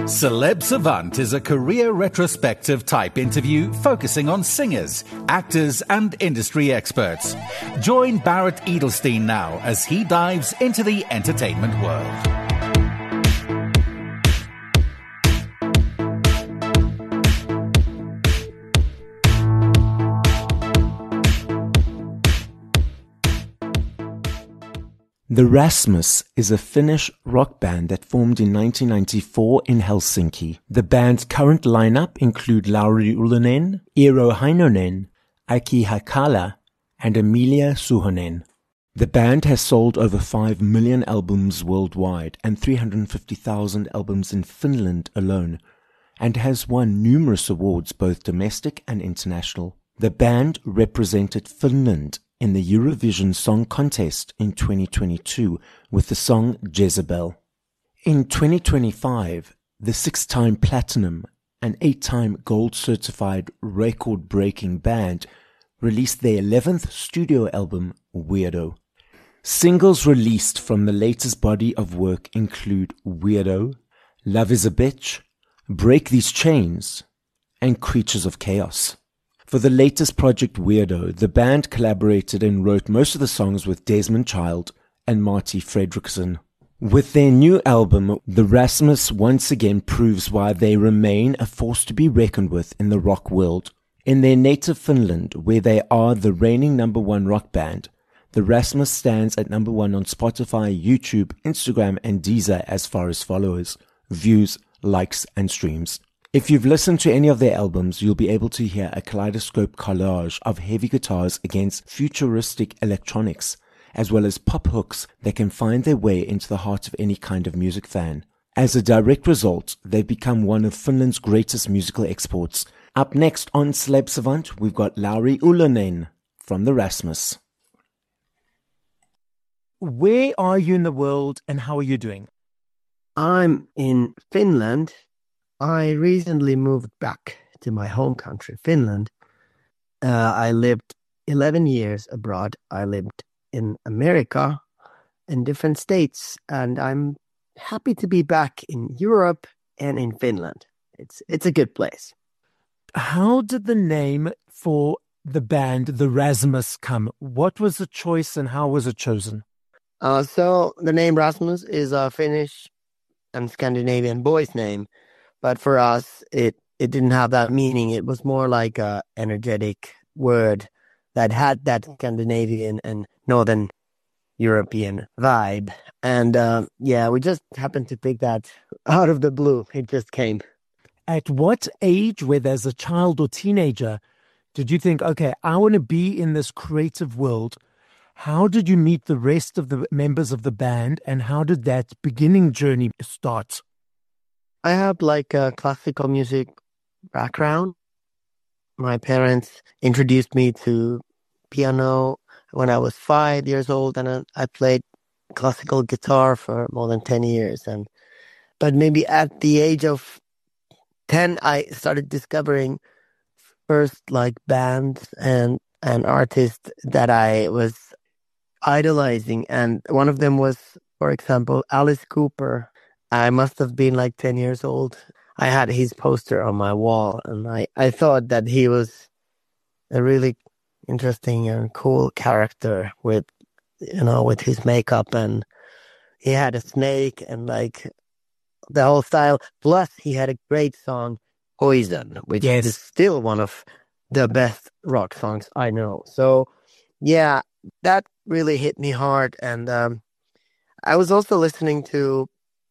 Celeb Savant is a career retrospective type interview focusing on singers, actors, and industry experts. Join Barrett Edelstein now as he dives into the entertainment world. The Rasmus is a Finnish rock band that formed in 1994 in Helsinki. The band's current lineup include Lauri Ylönen, Eero Heinonen, Aki Hakala, and Emilia Suhonen. The band has sold over 5 million albums worldwide and 350,000 albums in Finland alone, and has won numerous awards both domestic and international. The band represented Finland in the Eurovision Song Contest in 2022 with the song Jezebel. In 2025, the 6-time platinum and 8-time gold certified record-breaking band released their 11th studio album, Weirdo. Singles released from the latest body of work include Weirdo, Love is a Bitch, Break These Chains, and Creatures of Chaos. For the latest project Weirdo, the band collaborated and wrote most of the songs with Desmond Child and Marty Fredriksson. With their new album, the Rasmus once again proves why they remain a force to be reckoned with in the rock world. In their native Finland, where they are the reigning #1 rock band, the Rasmus stands at #1 on Spotify, YouTube, Instagram, and Deezer as far as followers, views, likes, and streams. If you've listened to any of their albums, you'll be able to hear a kaleidoscope collage of heavy guitars against futuristic electronics, as well as pop hooks that can find their way into the heart of any kind of music fan. As a direct result, they've become one of Finland's greatest musical exports. Up next on Celeb Savant, we've got Lauri Ylönen from the Rasmus. Where are you in the world and how are you doing? I'm in Finland. I recently moved back to my home country, Finland. I lived 11 years abroad. I lived in America, in different states, and I'm happy to be back in Europe and in Finland. It's a good place. How did the name for the band, the Rasmus, come? What was the choice and how was it chosen? So the name Rasmus is a Finnish and Scandinavian boy's name. But for us, it didn't have that meaning. It was more like a energetic word that had that Scandinavian and Northern European vibe. And we just happened to pick that out of the blue. It just came. At what age, whether as a child or teenager, did you think, okay, I want to be in this creative world? How did you meet the rest of the members of the band and how did that beginning journey start? I have like a classical music background. My parents introduced me to piano when I was 5 years old, and I played classical guitar for more than 10 years. But maybe at the age of 10, I started discovering first like bands and artists that I was idolizing. And one of them was, for example, Alice Cooper. I must have been like 10 years old. I had his poster on my wall, and I thought that he was a really interesting and cool character with his makeup, and he had a snake and like the whole style. Plus, he had a great song, Poison, which is still one of the best rock songs I know. So, yeah, that really hit me hard. And I was also listening to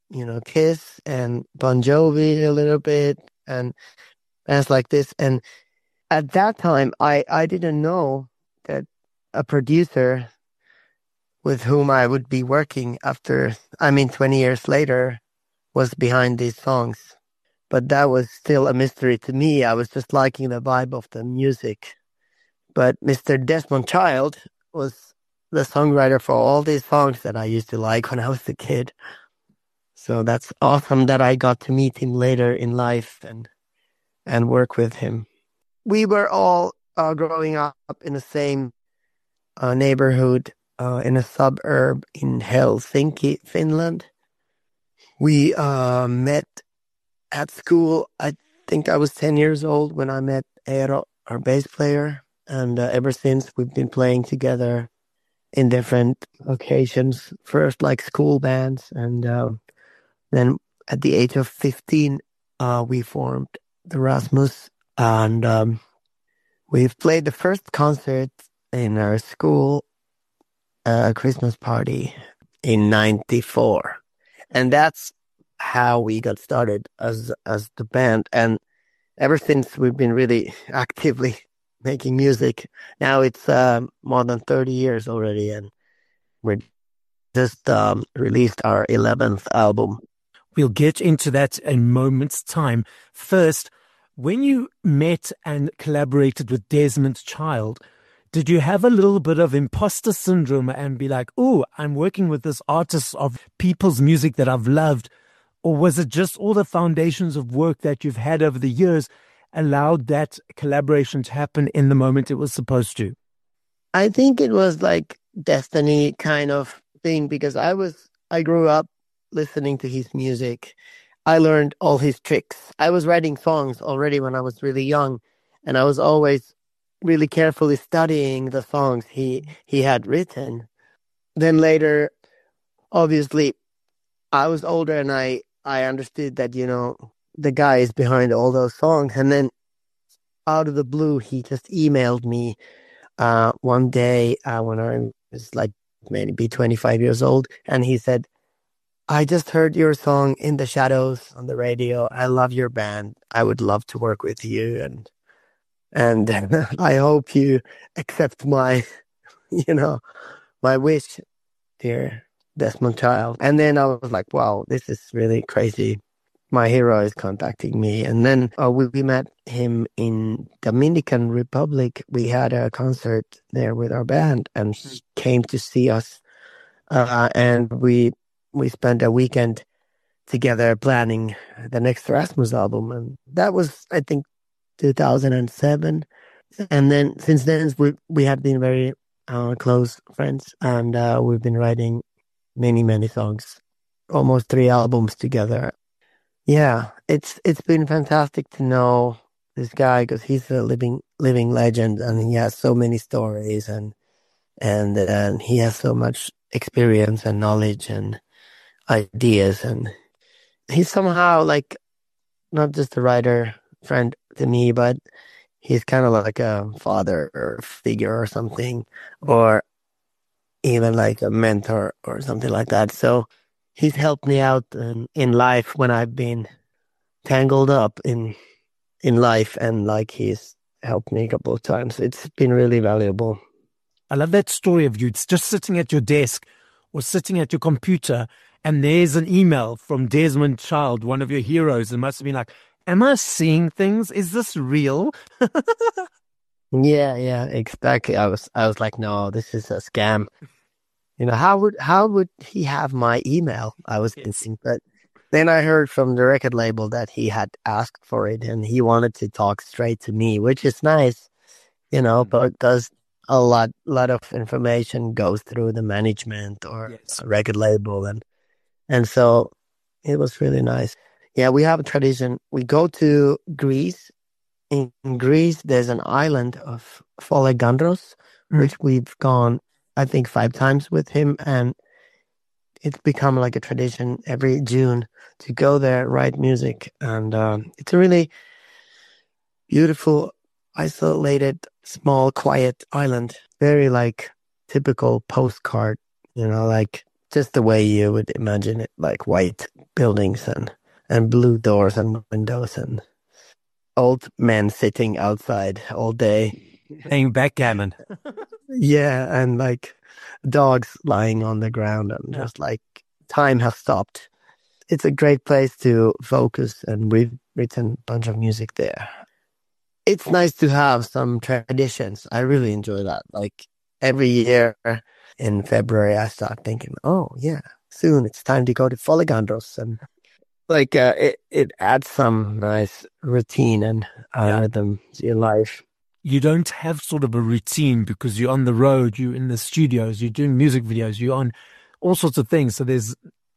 Kiss and Bon Jovi a little bit and bands like this. And at that time, I didn't know that a producer with whom I would be working 20 years later was behind these songs. But that was still a mystery to me. I was just liking the vibe of the music. But Mr. Desmond Child was the songwriter for all these songs that I used to like when I was a kid. So that's awesome that I got to meet him later in life and work with him. We were all growing up in the same neighborhood in a suburb in Helsinki, Finland. We met at school, I think I was 10 years old when I met Eero, our bass player. And ever since, we've been playing together in different occasions. First, like school bands. And then at the age of 15, we formed the Rasmus. And we've played the first concert in our school Christmas party in 94. And that's how we got started as the band. And ever since, we've been really actively making music. Now it's more than 30 years already, and we just released our 11th album. We'll get into that in a moment's time. First, when you met and collaborated with Desmond Child, did you have a little bit of imposter syndrome and be like, oh, I'm working with this artist of people's music that I've loved? Or was it just all the foundations of work that you've had over the years allowed that collaboration to happen in the moment it was supposed to? I think it was like destiny kind of thing, because I grew up listening to his music. I learned all his tricks. I was writing songs already when I was really young, and I was always really carefully studying the songs he had written. Then later, obviously, I was older and I understood that, the guy is behind all those songs. And then out of the blue, he just emailed me one day when I was like maybe 25 years old. And he said, I just heard your song In the Shadows on the radio. I love your band. I would love to work with you. And I hope you accept my, my wish, dear Desmond Child. And then I was like, wow, this is really crazy. My hero is contacting me. And then we met him in Dominican Republic. We had a concert there with our band, and he came to see us. And we spent a weekend together planning the next Rasmus album. And that was, I think, 2007. And then since then, we have been very close friends, and we've been writing many songs, almost 3 albums together. Yeah, it's been fantastic to know this guy, because he's a living legend, and he has so many stories, and he has so much experience and knowledge and ideas, and he's somehow like not just a writer friend to me, but he's kind of like a father or figure or something, or even like a mentor or something like that. So he's helped me out in life when I've been tangled up in life, and like he's helped me a couple of times. It's been really valuable. I love that story of you. It's just sitting at your desk or sitting at your computer, and there's an email from Desmond Child, one of your heroes. It must have been like, am I seeing things? Is this real? Yeah, exactly. I was like, no, this is a scam. How would he have my email? I was thinking, but then I heard from the record label that he had asked for it, and he wanted to talk straight to me, which is nice, but does a lot of information goes through the management or a record label, and so it was really nice. Yeah, we have a tradition. We go to Greece. In Greece, there's an island of Folegandros, which we've gone, I think, 5 times with him. And it's become like a tradition every June to go there, write music. And it's a really beautiful, isolated, small, quiet island. Very like typical postcard, like just the way you would imagine it, like white buildings and blue doors and windows and old men sitting outside all day. Playing backgammon. Yeah, and like dogs lying on the ground, and just like time has stopped. It's a great place to focus, and we've written a bunch of music there. It's nice to have some traditions. I really enjoy that. Like every year in February, I start thinking, oh yeah, soon it's time to go to Folegandros, and like it adds some nice routine and rhythm to your life. You don't have sort of a routine because you're on the road, you're in the studios, you're doing music videos, you're on all sorts of things. So there's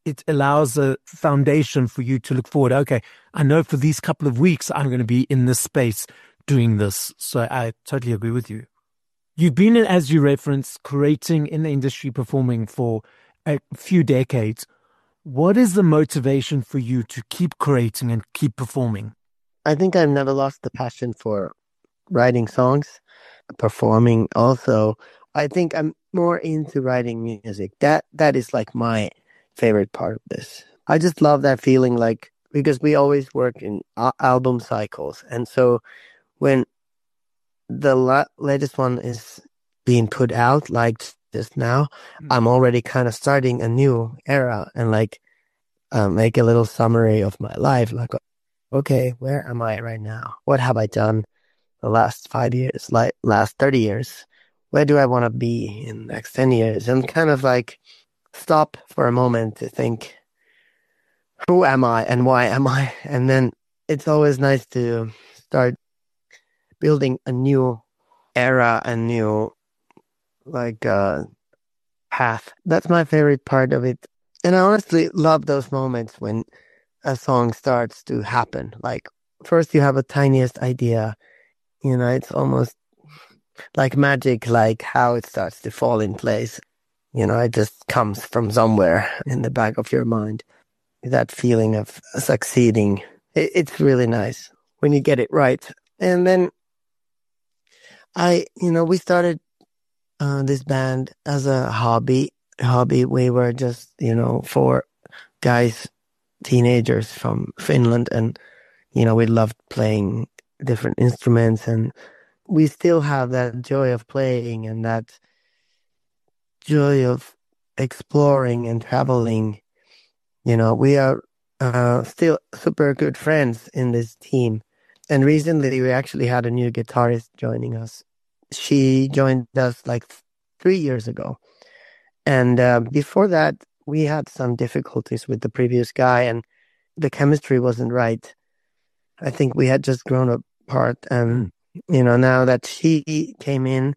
it allows a foundation for you to look forward. Okay, I know for these couple of weeks, I'm going to be in this space doing this. So I totally agree with you. You've been, as you referenced, creating in the industry, performing for a few decades. What is the motivation for you to keep creating and keep performing? I think I've never lost the passion for writing songs, performing also. I think I'm more into writing music. That is like my favorite part of this. I just love that feeling, like, because we always work in album cycles. And so when the latest one is being put out, like just now, I'm already kind of starting a new era and like make a little summary of my life. Like, okay, where am I right now? What have I done the last 5 years, like last 30 years? Where do I want to be in the next 10 years? And kind of like stop for a moment to think, who am I and why am I? And then it's always nice to start building a new era, a new like path. That's my favorite part of it. And I honestly love those moments when a song starts to happen. Like first you have a tiniest idea, it's almost like magic, like how it starts to fall in place. It just comes from somewhere in the back of your mind. That feeling of succeeding. It's really nice when you get it right. And then we started this band as a hobby. We were just, 4 guys, teenagers from Finland, and we loved playing different instruments, and we still have that joy of playing and that joy of exploring and traveling. We are still super good friends in this team. And recently we actually had a new guitarist joining us. She joined us like 3 years ago. And before that, we had some difficulties with the previous guy and the chemistry wasn't right. I think we had just grown apart. And, now that she came in,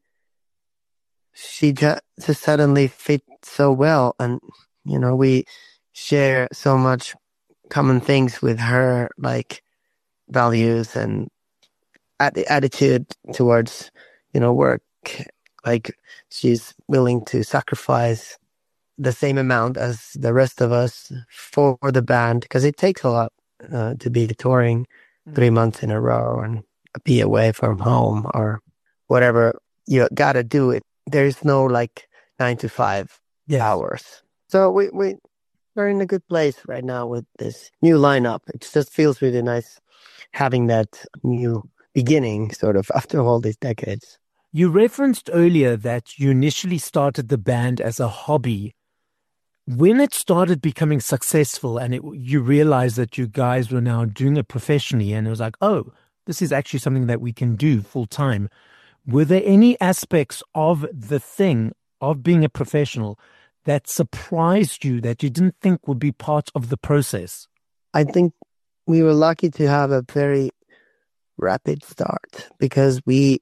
she just suddenly fit so well. And, we share so much common things with her, like values and attitude towards, work. Like she's willing to sacrifice the same amount as the rest of us for the band, because it takes a lot to be touring 3 months in a row and be away from home or whatever you gotta do it. There's no like 9 to 5 hours. So we're in a good place right now with this new lineup. It just feels really nice having that new beginning sort of after all these decades. You referenced earlier that you initially started the band as a hobby. When it started becoming successful and you realized that you guys were now doing it professionally and it was like, oh, this is actually something that we can do full time. Were there any aspects of the thing of being a professional that surprised you that you didn't think would be part of the process? I think we were lucky to have a very rapid start because we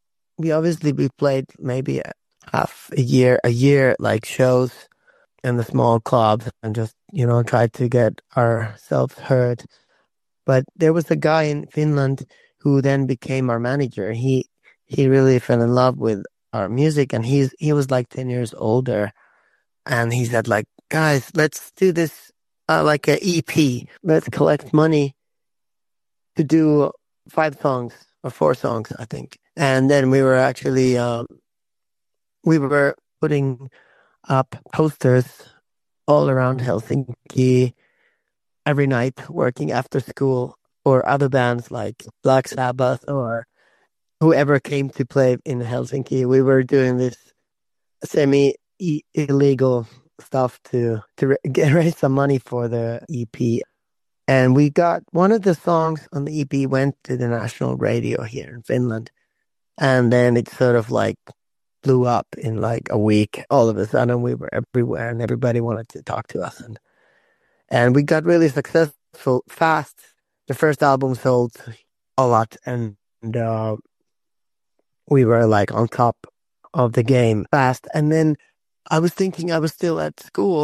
played maybe half a year like shows in the small clubs and just, tried to get ourselves heard. But there was a guy in Finland who then became our manager. He really fell in love with our music, and he was like 10 years older. And he said, like, guys, let's do this like an EP. Let's collect money to do 5 songs or 4 songs, I think. And then we were actually we were putting up posters all around Helsinki every night, working after school, or other bands like Black Sabbath or whoever came to play in Helsinki. We were doing this semi-illegal stuff to raise some money for the EP. And we got one of the songs on the EP went to the national radio here in Finland. And then it sort of like blew up in like a week. All of a sudden we were everywhere and everybody wanted to talk to us. And we got really successful fast. The first album sold a lot and we were like on top of the game fast. And then I was thinking I was still at school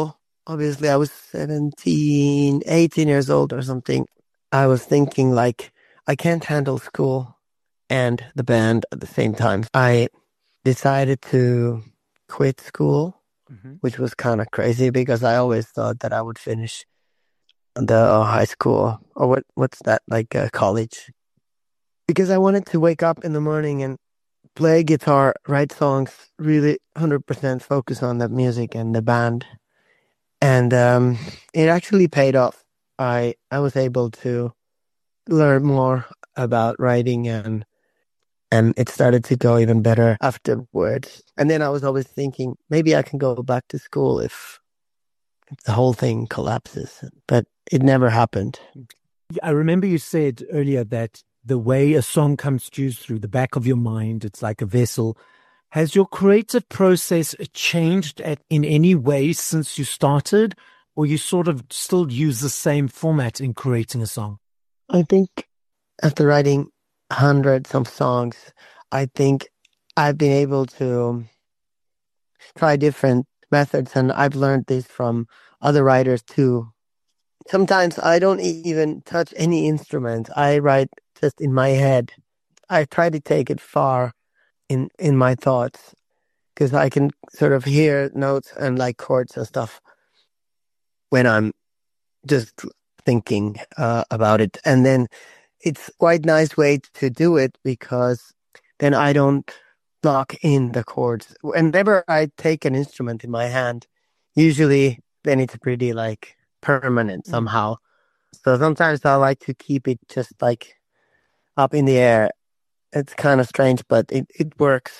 obviously I was 17, 18 years old or something. I was thinking like, I can't handle school and the band at the same time. I decided to quit school, which was kind of crazy because I always thought that I would finish the high school or what's that, like college. Because I wanted to wake up in the morning and play guitar, write songs, really 100% focus on the music and the band. And it actually paid off. I was able to learn more about writing and it started to go even better afterwards. And then I was always thinking maybe I can go back to school if the whole thing collapses, but it never happened. I remember you said earlier that the way a song comes to you through the back of your mind, it's like a vessel. Has your creative process changed in any way since you started, or you sort of still use the same format in creating a song? I think after writing hundreds of songs, I think I've been able to try different methods, and I've learned this from other writers too. Sometimes I don't even touch any instrument. I write just in my head. I try to take it far in my thoughts because I can sort of hear notes and like chords and stuff when I'm just thinking about it. And then it's quite nice way to do it because then I don't lock in the chords. Whenever I take an instrument in my hand, usually then it's pretty like permanent somehow. So sometimes I like to keep it just like up in the air. It's kind of strange, but it works.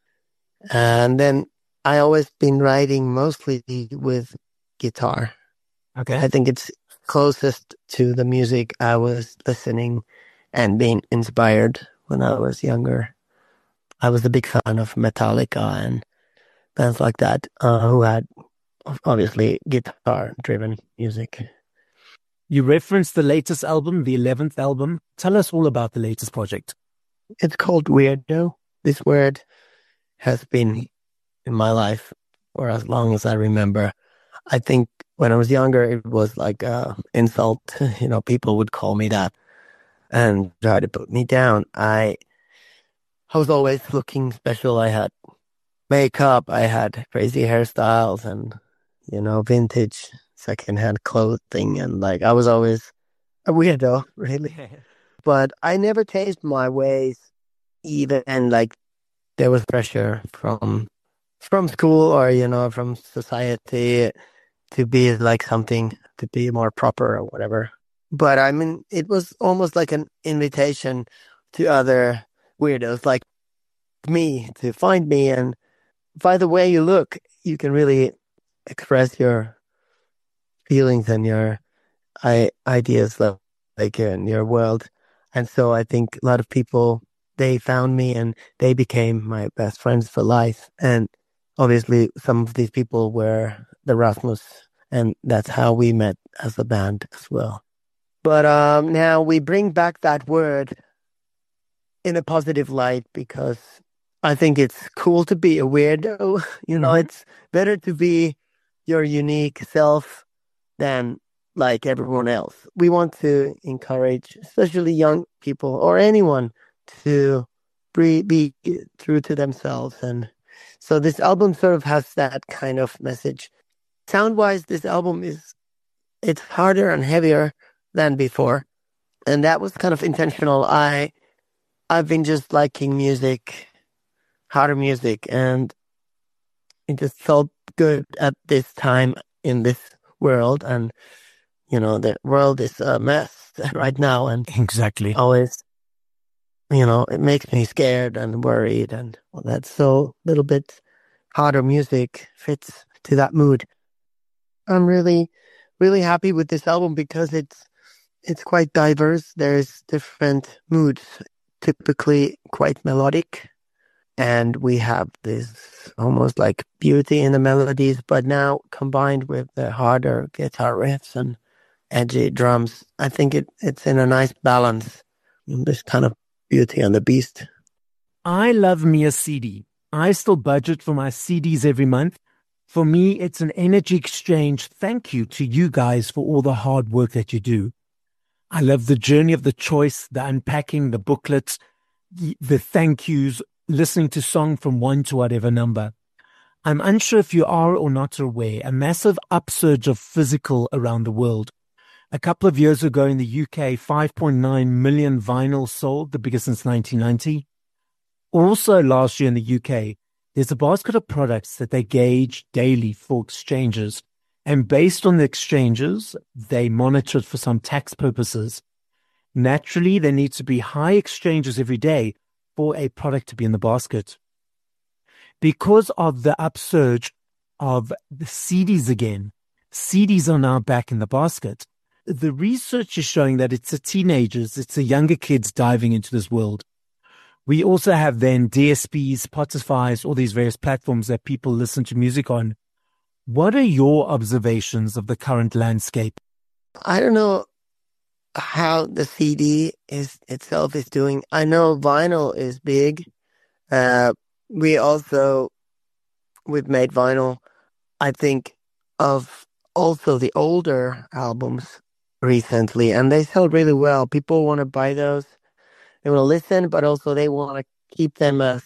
And then I always been writing mostly with guitar. Okay. I think it's closest to the music I was listening and being inspired when I was younger. I was a big fan of Metallica and bands like that who had obviously guitar-driven music. You referenced the latest album, the 11th album. Tell us all about the latest project. It's called Weirdo. This word has been in my life for as long as I remember. I think when I was younger, it was like an insult. You know, people would call me that and try to put me down. I was always looking special. I had makeup, I had crazy hairstyles and, you know, vintage secondhand clothing. And like, I was always a weirdo, really. But I never changed my ways, even like there was pressure from school or, you know, from society to be like something, to be more proper or whatever. But I mean, it was almost like an invitation to other weirdos like me to find me. And by the way you look, you can really express your feelings and your ideas like in your world. And so I think a lot of people, they found me and they became my best friends for life. And obviously some of these people were the Rasmus, and that's how we met as a band as well. But now we bring back that word in a positive light because I think it's cool to be a weirdo. You know, it's better to be your unique self than like everyone else. We want to encourage, especially young people or anyone, to be true to themselves. And so this album sort of has that kind of message. Sound-wise, this album it's harder and heavier than before. And that was kind of intentional. I've been just liking music, harder music, and it just felt good at this time in this world. And you know, the world is a mess right now, and Exactly. always, you know, it makes me scared and worried and all that. So a little bit harder music fits to that mood. I'm really, really happy with this album because it's quite diverse. There's different moods, typically quite melodic. And we have this almost like beauty in the melodies, but now combined with the harder guitar riffs and edgy drums, I think it's in a nice balance. This kind of beauty and the beast. I love me a CD. I still budget for my CDs every month. For me, it's an energy exchange. Thank you to you guys for all the hard work that you do. I love the journey of the choice, the unpacking, the booklets, the thank yous, listening to song from 1 to whatever number. I'm unsure if you are or not aware, a massive upsurge of physical around the world. A couple of years ago in the UK, 5.9 million vinyl sold, the biggest since 1990. Also last year in the UK, there's a basket of products that they gauge daily for exchanges. And based on the exchanges, they monitor it for some tax purposes. Naturally, there needs to be high exchanges every day for a product to be in the basket. Because of the upsurge of the CDs again, CDs are now back in the basket. The research is showing that it's the teenagers, it's the younger kids diving into this world. We also have then DSPs, Spotify's, all these various platforms that people listen to music on. What are your observations of the current landscape? I don't know how the CD itself is doing. I know vinyl is big. We've made vinyl, I think, of also the older albums recently, and they sell really well. People want to buy those. They want to listen, but also they want to keep them as,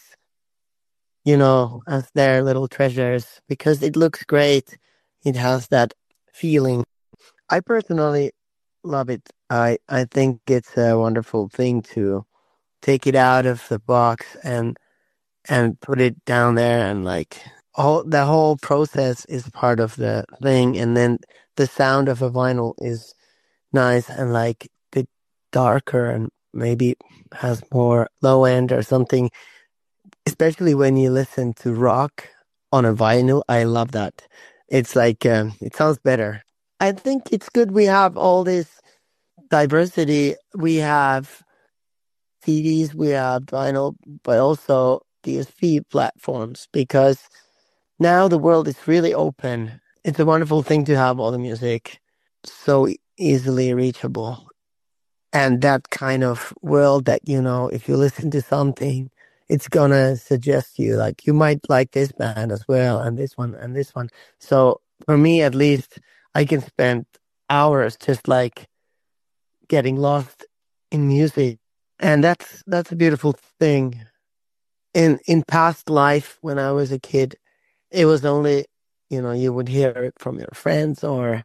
as their little treasures because it looks great. It has that feeling. I personally love it. I think it's a wonderful thing to take it out of the box and put it down there, and the whole process is part of the thing. And then the sound of a vinyl is nice and a bit darker and maybe has more low end or something, especially when you listen to rock on a vinyl. I love that. It's it sounds better. I think it's good we have all this diversity. We have CDs, we have vinyl, but also DSP platforms, because now the world is really open. It's a wonderful thing to have all the music so easily reachable. And that kind of world that, if you listen to something, it's gonna suggest you, you might like this band as well, and this one, and this one. So for me, at least, I can spend hours just getting lost in music. And that's a beautiful thing. In past life, when I was a kid, it was only, you would hear it from your friends or,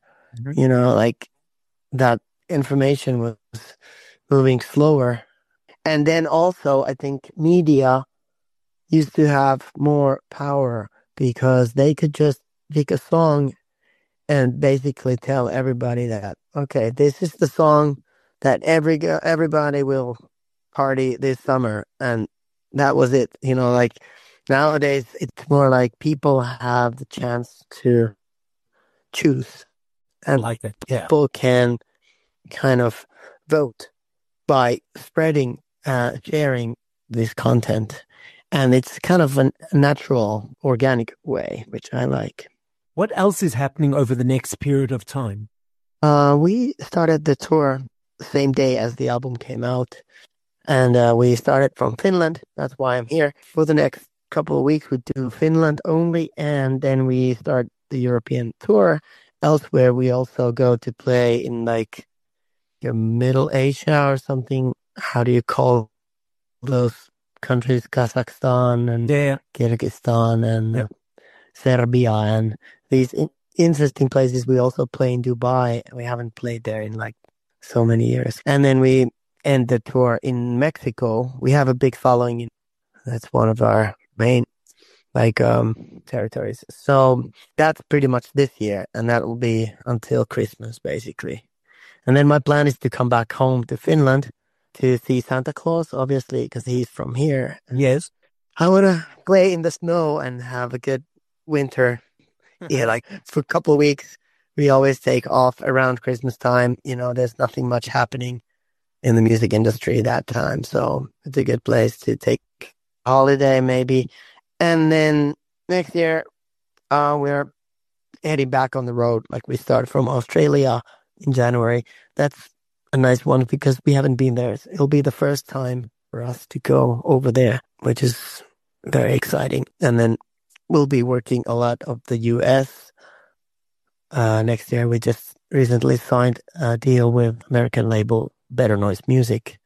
that information was moving slower. And then also, I think media used to have more power because they could just pick a song and basically tell everybody that, okay, this is the song that everybody will party this summer. And that was it. Nowadays, it's more like people have the chance to choose. And like that, yeah. People can kind of vote by spreading, sharing this content. And it's kind of a natural, organic way, which I like. What else is happening over the next period of time? We started the tour the same day as the album came out. And we started from Finland. That's why I'm here. For the next couple of weeks, we do Finland only. And then we start the European tour. Elsewhere, we also go to play in Middle Asia or something. How do you call those countries? Kazakhstan and Kyrgyzstan and Serbia and these interesting places. We also play in Dubai. We haven't played there in so many years. And then we end the tour in Mexico. We have a big following. That's one of our main territories. So that's pretty much this year, and that will be until Christmas, basically. And then my plan is to come back home to Finland to see Santa Claus, obviously, because he's from here. Yes. I want to play in the snow and have a good winter. Yeah, for a couple of weeks, we always take off around Christmas time. There's nothing much happening in the music industry that time. So it's a good place to take a holiday, maybe. And then next year, we're heading back on the road. We start from Australia in January. That's a nice one because we haven't been there. It'll be the first time for us to go over there, which is very exciting. And then will be working a lot of the US. Next year, we just recently signed a deal with American label Better Noise Music,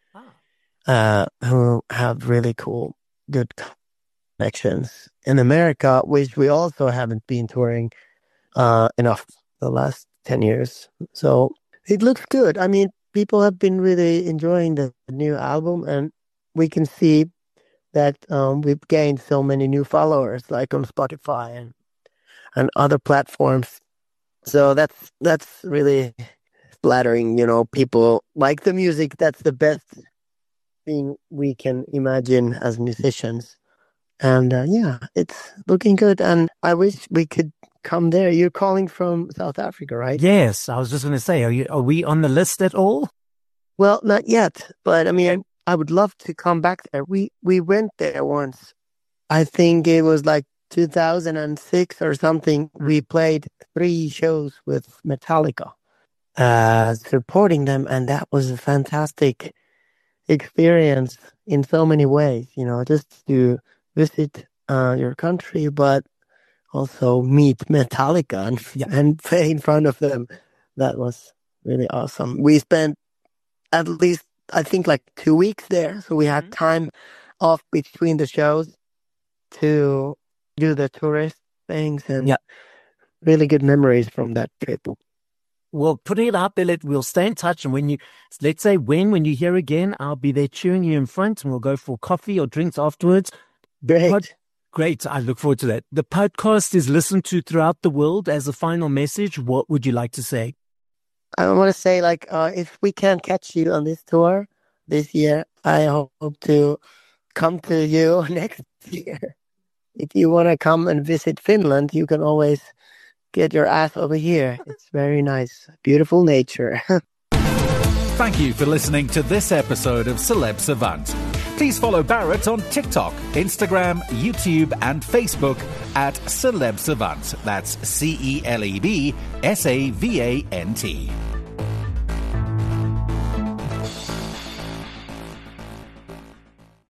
who have really cool, good connections in America, which we also haven't been touring enough the last 10 years. So it looks good. I mean, people have been really enjoying the new album, and we can see that we've gained so many new followers, like on Spotify and other platforms. So that's really flattering. People like the music. That's the best thing we can imagine as musicians. And it's looking good. And I wish we could come there. You're calling from South Africa, right? Yes, I was just going to say, are we on the list at all? Well, not yet. But I mean, I would love to come back there. We went there once. I think it was like 2006 or something. We played 3 shows with Metallica, supporting them. And that was a fantastic experience in so many ways, just to visit your country, but also meet Metallica and play in front of them. That was really awesome. We spent at least, I think, like 2 weeks there. So we had time off between the shows to do the tourist things, and really good memories from that trip. Well, putting it out there, we'll stay in touch. And when you're here again, I'll be there cheering you in front, and we'll go for coffee or drinks afterwards. Great. I look forward to that. The podcast is listened to throughout the world. As a final message, what would you like to say? I want to say, if we can't catch you on this tour this year, I hope to come to you next year. If you want to come and visit Finland, you can always get your ass over here. It's very nice. Beautiful nature. Thank you for listening to this episode of Celeb Savant. Please follow Barrett on TikTok, Instagram, YouTube, and Facebook at Celeb Savant. That's CelebSavant.